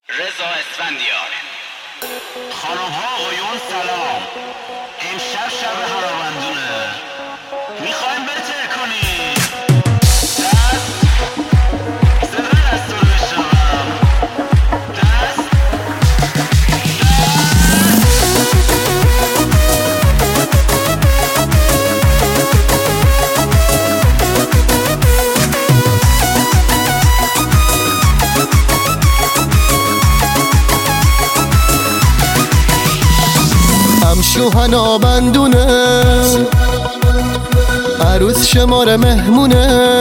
رضا اسفندیار. خانم ها آقایون سلام. امشب شب هنابندونه، میخوایم بته کنیم. دست صدا دست رو بشنوم. دست شوهنا بندونه، عروس شماره مهمونه.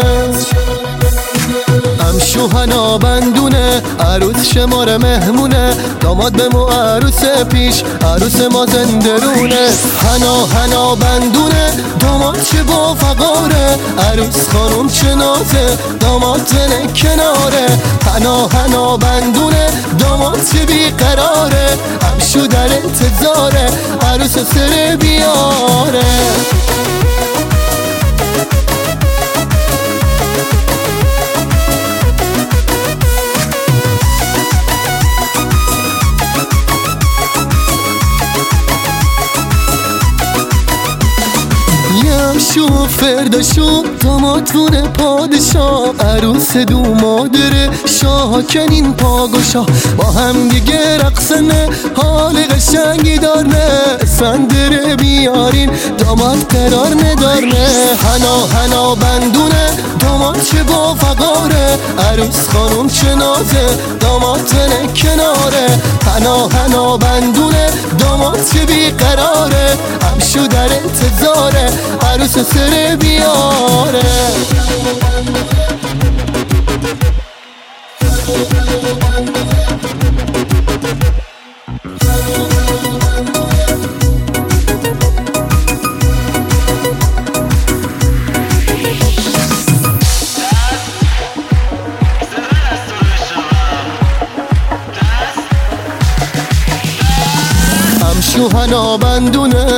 شوهنا بندونه، عروس شماره مهمونه. داماد به مو عروس پیش، عروس ما زندرونه. هنا بندونه، داماد چه با فقاره. عروس خانم چه نازه، داماد زنه کناره. هنا بندونه، داماد چه بیقراره. همشو در انتظاره، عروس سر بیاره. شو فرداشو دامادونه پادشاه، عروس دو مادره شاه کنین پاگوشا. با هم دیگه رقصنه، حال قشنگی دارنه. سندره بیارین، داماد قرار ندارنه. هنا بندونه، داماد چه با فقاره. عروس خانم چه نازه، داماد زنه کناره. هنا بندونه، داماد چه بیقراره. همشو در انتظاره، عروس سر بیاره. شوهنا بندونه،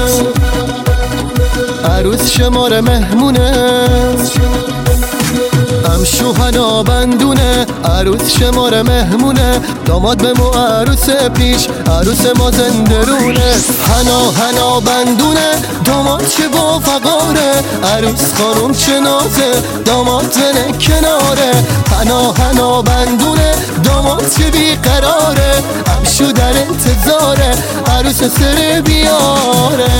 عروس شماره مهمونه. شوهنا بندونه، عروس شماره مهمونه. داماد به مو عروس پیش، عروس ما زندرونه. هنا بندونه، داماد چه با فقاره. عروس خانم چه نازه، داماد زنه کناره. هنا بندونه، داماد چه بیقراره. همشو در انتظاره، عروس سر بیاره.